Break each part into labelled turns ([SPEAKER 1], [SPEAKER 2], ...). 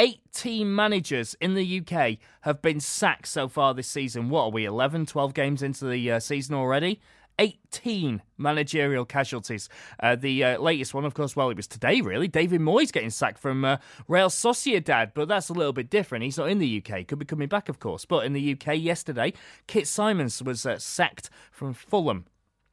[SPEAKER 1] 18 managers in the UK have been sacked so far this season. What are we, 11, 12 games into the season already? 18 managerial casualties. The latest one, of course, well, it was today, really. David Moyes getting sacked from Real Sociedad, but that's a little bit different. He's not in the UK. Could be coming back, of course. But in the UK yesterday, Kit Symons was sacked from Fulham.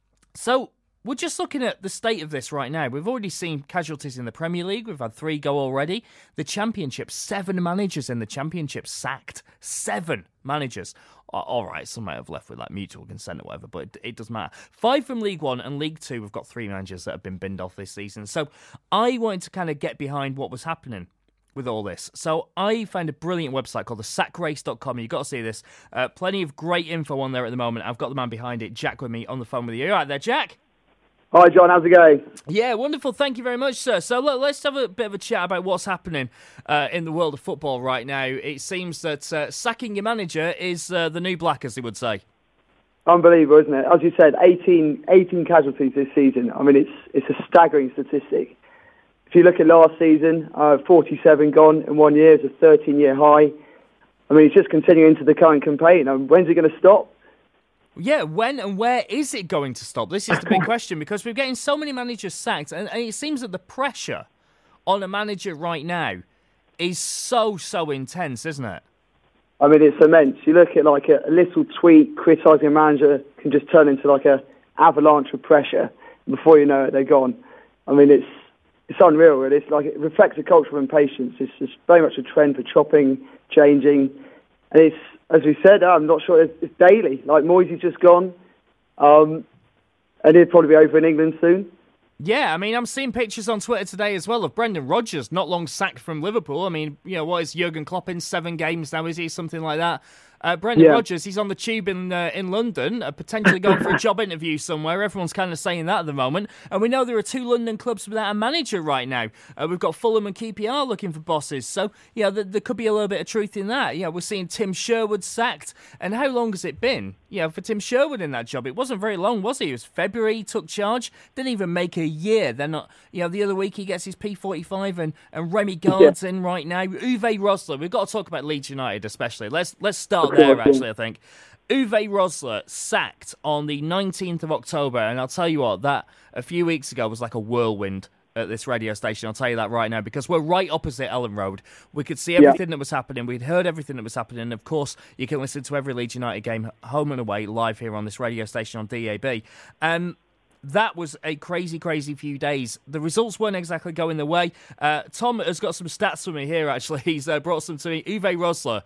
[SPEAKER 1] So we're just looking at the state of this right now. We've already seen casualties in the Premier League. We've had 3 go already. The Championship, 7 managers in the Championship sacked. 7 managers. All right, some might have left with like mutual consent or whatever, but it doesn't matter. 5 from League One and League Two. We've got 3 managers that have been binned off this season. So I wanted to kind of get behind what was happening with all this. So I found a brilliant website called thesackrace.com. You've got to see this. Plenty of great info on there at the moment. I've got the man behind it, Jack, with me on the phone with you. You all right there, Jack?
[SPEAKER 2] Hi, John. How's it going?
[SPEAKER 1] Yeah, wonderful. Thank you very much, sir. So look, let's have a bit of a chat about what's happening in the world of football right now. It seems that sacking your manager is the new black, as they would say.
[SPEAKER 2] Unbelievable, isn't it? As you said, 18 casualties this season. I mean, it's a staggering statistic. If you look at last season, 47 gone in 1 year. It's a 13-year high. I mean, it's just continuing into the current campaign. When's it going to stop?
[SPEAKER 1] Yeah, when and where is it going to stop? This is the big question, because we're getting so many managers sacked, and it seems that the pressure on a manager right now is so intense, isn't it?
[SPEAKER 2] I mean, it's immense. You look at like a little tweet criticising a manager can just turn into like a avalanche of pressure. Before you know it, they're gone. I mean, it's unreal, really. It's like it reflects a culture of impatience. It's just very much a trend for chopping, changing, and it's, as we said, I'm not sure, it's daily. Like, Moyes is just gone, and he'll probably be over in England soon.
[SPEAKER 1] Yeah, I mean, I'm seeing pictures on Twitter today as well of Brendan Rodgers, not long sacked from Liverpool. I mean, you know, what is Jurgen Klopp in 7 games now, is he? Something like that. Brendan Rodgers, he's on the tube in London, potentially going for a job interview somewhere. Everyone's kind of saying that at the moment. And we know there are 2 London clubs without a manager right now. We've got Fulham and QPR looking for bosses. So, yeah, there could be a little bit of truth in that. Yeah, we're seeing Tim Sherwood sacked. And how long has it been? Yeah, for Tim Sherwood in that job, it wasn't very long, was he? It was February, he took charge, didn't even make a year. They're not, you know, the other week he gets his P45 and Remy Gard's in right now. Uwe Rosler, we've got to talk about Leeds United especially. Let's start there, actually, I think. Uwe Rosler sacked on the 19th of October, and I'll tell you what, that a few weeks ago was like a whirlwind at this radio station. I'll tell you that right now, because we're right opposite Ellen Road. We could see everything that was happening. We'd heard everything that was happening. And of course, you can listen to every Leeds United game, home and away, live here on this radio station on DAB. That was a crazy few days. The results weren't exactly going the way. Tom has got some stats for me here, actually. He's brought some to me. Uwe Rosler,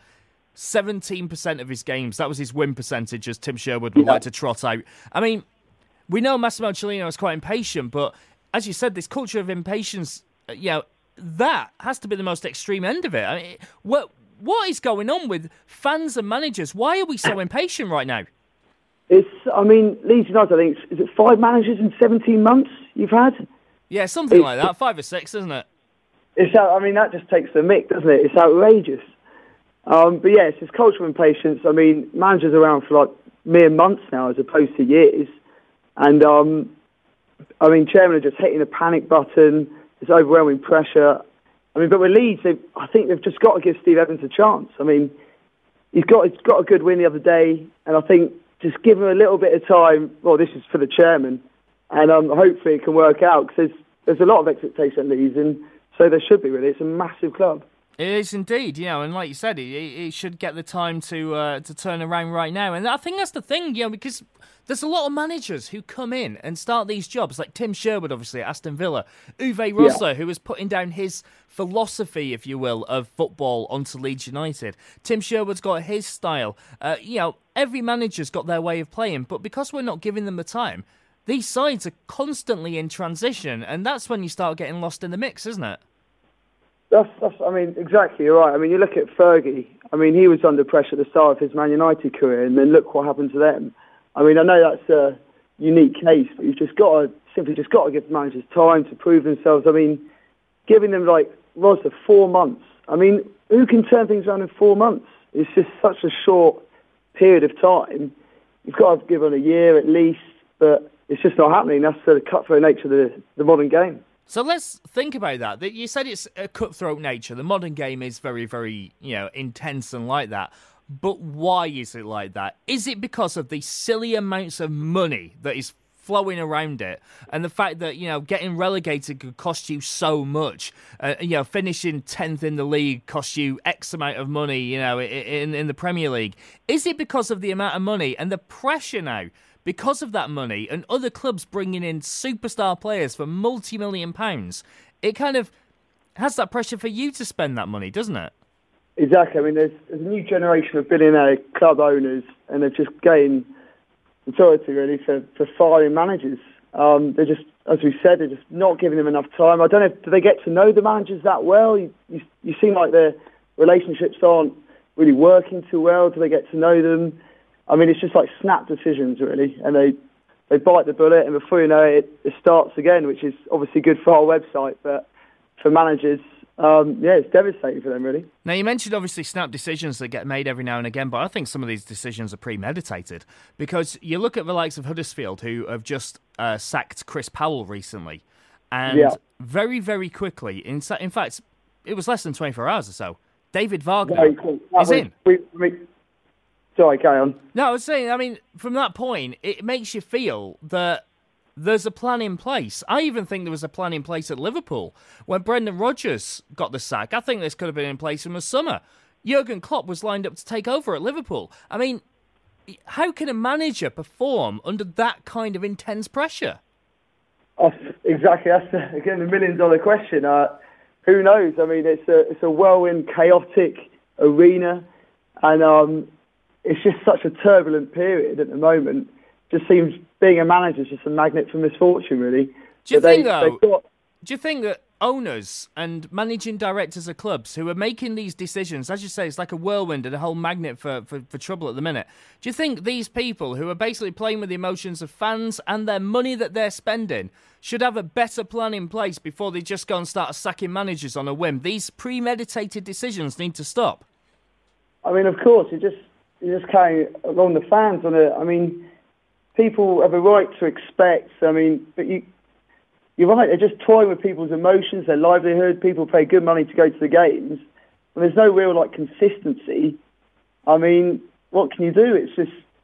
[SPEAKER 1] 17% of his games. That was his win percentage, as Tim Sherwood would like to trot out. I mean, we know Massimo Cellino is quite impatient, but as you said, this culture of impatience, you know, that has to be the most extreme end of it. I mean, what is going on with fans and managers? Why are we so impatient right now?
[SPEAKER 2] Leeds United, I think, is it 5 managers in 17 months you've had?
[SPEAKER 1] Yeah, something like that, 5 or 6, isn't it?
[SPEAKER 2] That just takes the mick, doesn't it? It's outrageous. But yeah, it's this culture of impatience. I mean, managers are around for like mere months now as opposed to years. And, chairmen are just hitting a panic button. There's overwhelming pressure. I mean, but with Leeds, I think they've just got to give Steve Evans a chance. I mean, he's got a good win the other day, and I think just give him a little bit of time. Well, this is for the chairman, and hopefully it can work out, because there's a lot of expectation at Leeds, and so there should be, really. It's a massive club.
[SPEAKER 1] It is indeed, you know, and like you said, he should get the time to turn around right now. And I think that's the thing, you know, because there's a lot of managers who come in and start these jobs, like Tim Sherwood, obviously, at Aston Villa, Uwe Rosler, who was putting down his philosophy, if you will, of football onto Leeds United. Tim Sherwood's got his style. You know, every manager's got their way of playing, but because we're not giving them the time, these sides are constantly in transition, and that's when you start getting lost in the mix, isn't it?
[SPEAKER 2] Exactly, you're right. I mean, you look at Fergie. I mean, he was under pressure at the start of his Man United career, and then look what happened to them. I mean, I know that's a unique case, but you've just got to give managers time to prove themselves. I mean, giving them, like, Rosler 4 months. I mean, who can turn things around in 4 months? It's just such a short period of time. You've got to give them a year at least, but it's just not happening. That's the cutthroat nature of the modern game.
[SPEAKER 1] So let's think about that. You said it's a cutthroat nature. The modern game is very, very, intense and like that. But why is it like that? Is it because of the silly amounts of money that is flowing around it, and the fact that getting relegated could cost you so much? Finishing 10th in the league costs you X amount of money. In the Premier League. Is it because of the amount of money and the pressure now? Because of that money and other clubs bringing in superstar players for multi-million pounds, it kind of has that pressure for you to spend that money, doesn't it?
[SPEAKER 2] Exactly. I mean, there's a new generation of billionaire club owners, and they've just gained authority, really, for firing managers. They're just, as we said, they're just not giving them enough time. I don't know, do they get to know the managers that well? You seem like their relationships aren't really working too well. Do they get to know them? I mean, it's just like snap decisions, really, and they bite the bullet, and before you know it, it starts again, which is obviously good for our website, but for managers, it's devastating for them, really.
[SPEAKER 1] Now, you mentioned obviously snap decisions that get made every now and again, but I think some of these decisions are premeditated, because you look at the likes of Huddersfield, who have just sacked Chris Powell recently, and very, very quickly, in fact, it was less than 24 hours or so, David Wagner is in.
[SPEAKER 2] Sorry, carry on.
[SPEAKER 1] No, I was saying, I mean, from that point, it makes you feel that there's a plan in place. I even think there was a plan in place at Liverpool. When Brendan Rodgers got the sack, I think this could have been in place in the summer. Jurgen Klopp was lined up to take over at Liverpool. I mean, how can a manager perform under that kind of intense pressure?
[SPEAKER 2] Oh, exactly. That's, again, the million-dollar question. Who knows? I mean, it's a whirlwind, chaotic arena, and it's just such a turbulent period at the moment. Just seems being a manager is just a magnet for misfortune, really.
[SPEAKER 1] Do you think that owners and managing directors of clubs who are making these decisions, as you say, it's like a whirlwind and a whole magnet for trouble at the minute. Do you think these people who are basically playing with the emotions of fans and their money that they're spending should have a better plan in place before they just go and start sacking managers on a whim? These premeditated decisions need to stop.
[SPEAKER 2] I mean, of course, you're just carrying along the fans on it. I mean, people have a right to expect. I mean, but you're right. They're just toying with people's emotions, their livelihood. People pay good money to go to the games, and there's no real consistency. I mean, what can you do? It's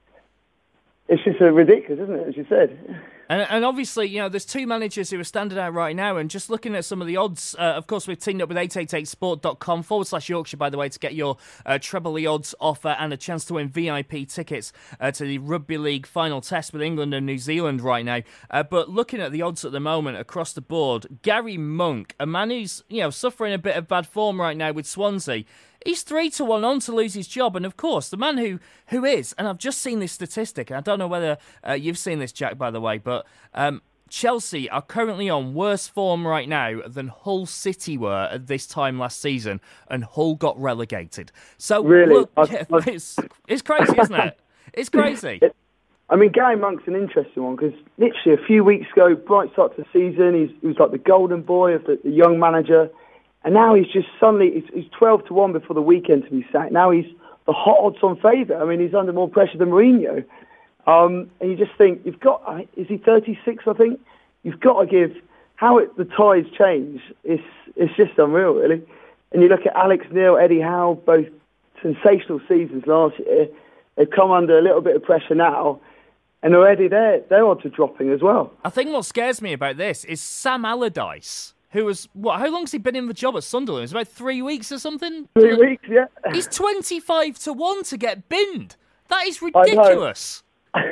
[SPEAKER 2] just ridiculous, isn't it? As you said.
[SPEAKER 1] And obviously, there's two managers who are standing out right now, and just looking at some of the odds, of course, we've teamed up with 888sport.com/Yorkshire, by the way, to get your treble the odds offer and a chance to win VIP tickets to the Rugby League final test with England and New Zealand right now. But looking at the odds at the moment across the board, Gary Monk, a man who's, suffering a bit of bad form right now with Swansea, he's 3-1 on to lose his job. And of course, the man who is, and I've just seen this statistic, and I don't know whether you've seen this, Jack, by the way, but Chelsea are currently on worse form right now than Hull City were at this time last season, and Hull got relegated. So,
[SPEAKER 2] really?
[SPEAKER 1] Look, it's crazy, isn't it? It's crazy.
[SPEAKER 2] I mean, Gary Monk's an interesting one, because literally a few weeks ago, bright start to the season, he was like the golden boy of the young manager. And now he's just suddenly, he's 12-1 before the weekend to be sacked. Now he's the hot odds-on favourite. I mean, he's under more pressure than Mourinho. And you just think, is he 36, I think? You've got to give, the tides change, it's just unreal, really. And you look at Alex Neil, Eddie Howe, both sensational seasons last year. They've come under a little bit of pressure now. And already their odds are dropping as well.
[SPEAKER 1] I think what scares me about this is Sam Allardyce, who was, how long has he been in the job at Sunderland? It's about 3 weeks or something?
[SPEAKER 2] 3 weeks, yeah.
[SPEAKER 1] He's 25-1 to get binned. That is ridiculous.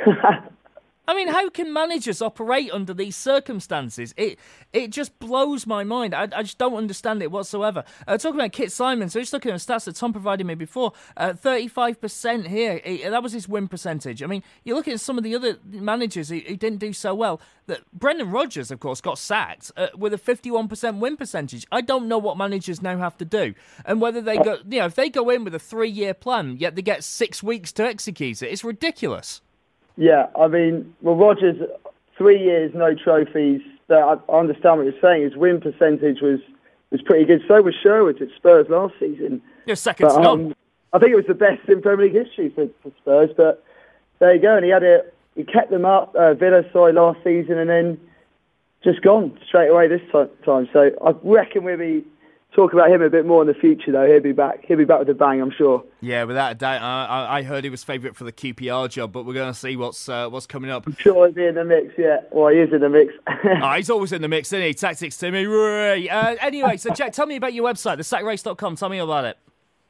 [SPEAKER 1] I mean, how can managers operate under these circumstances? It just blows my mind. I just don't understand it whatsoever. Talking about Kit Simon, so just looking at the stats that Tom provided me before, 35% here. That was his win percentage. I mean, you're looking at some of the other managers who didn't do so well. Brendan Rodgers, of course, got sacked with a 51% win percentage. I don't know what managers now have to do, and whether they go, if they go in with a 3-year plan, yet they get 6 weeks to execute it. It's ridiculous.
[SPEAKER 2] Yeah, I mean, Rodgers, 3 years, no trophies. I understand what you're saying. His win percentage was pretty good. So was Sherwood at Spurs last season.
[SPEAKER 1] You're second to none.
[SPEAKER 2] I think it was the best in Premier League history for Spurs. But there you go. And he kept them up, Villa last season, and then just gone straight away this time. So I reckon we'll be talking about him a bit more in the future, though. He'll be back with a bang, I'm sure.
[SPEAKER 1] Yeah, without a doubt. I heard he was favourite for the QPR job, but we're going to see what's coming up.
[SPEAKER 2] I'm sure he'll be in the mix, yeah. Well, he is in the mix.
[SPEAKER 1] He's always in the mix, isn't he? Tactics, Timmy. Anyway, so Jack, tell me about your website, thesackrace.com. Tell me about it.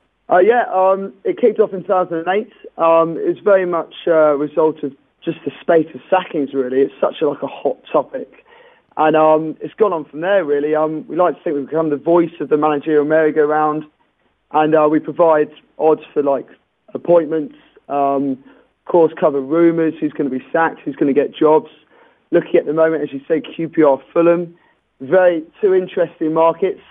[SPEAKER 2] It kicked off in 2008. It's very much a result of just the spate of sackings, really. It's such a hot topic. And it's gone on from there, really. We like to think we've become the voice of the managerial merry-go-round. And we provide odds for, appointments, course cover rumours, who's going to be sacked, who's going to get jobs. Looking at the moment, as you say, QPR Fulham. Two interesting markets.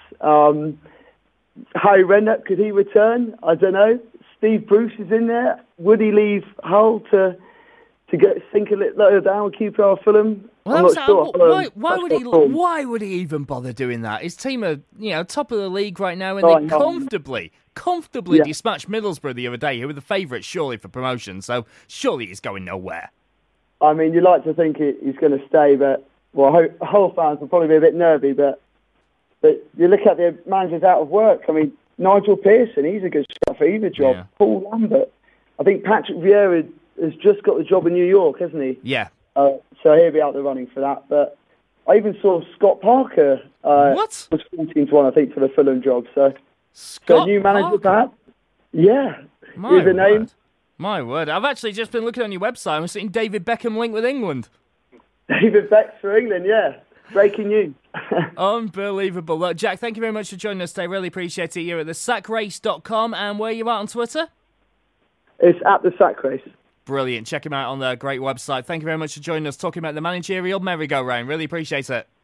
[SPEAKER 2] Harry Redknapp, could he return? I don't know. Steve Bruce is in there. Would he leave Hull to sink a little lower down with QPR Fulham?
[SPEAKER 1] Well,
[SPEAKER 2] I'm not sure.
[SPEAKER 1] Why would he even bother doing that? His team are, top of the league right now, and they comfortably dispatched Middlesbrough the other day, who were the favourites, surely, for promotion. So surely he's going nowhere.
[SPEAKER 2] I mean, you like to think he's going to stay, but Hull fans will probably be a bit nervy. But you look at the managers out of work. I mean, Nigel Pearson, he's a good shot for either job. Yeah. Paul Lambert. I think Patrick Vieira has just got the job in New York, hasn't he?
[SPEAKER 1] Yeah.
[SPEAKER 2] So he'll be out the running for that. But I even saw Scott Parker was 14-1, I think, for the Fulham job. So new manager, perhaps? Yeah.
[SPEAKER 1] My
[SPEAKER 2] word. Name?
[SPEAKER 1] My word. I've actually just been looking on your website. I'm seeing David Beckham linked with England.
[SPEAKER 2] David Becks for England, yeah. Breaking news.
[SPEAKER 1] Unbelievable. Look, Jack, thank you very much for joining us today. Really appreciate it. You're at thesackrace.com. And where are you at on Twitter?
[SPEAKER 2] It's at the Sack Race.
[SPEAKER 1] Brilliant. Check him out on the great website. Thank you very much for joining us, talking about the managerial merry-go-round. Really appreciate it.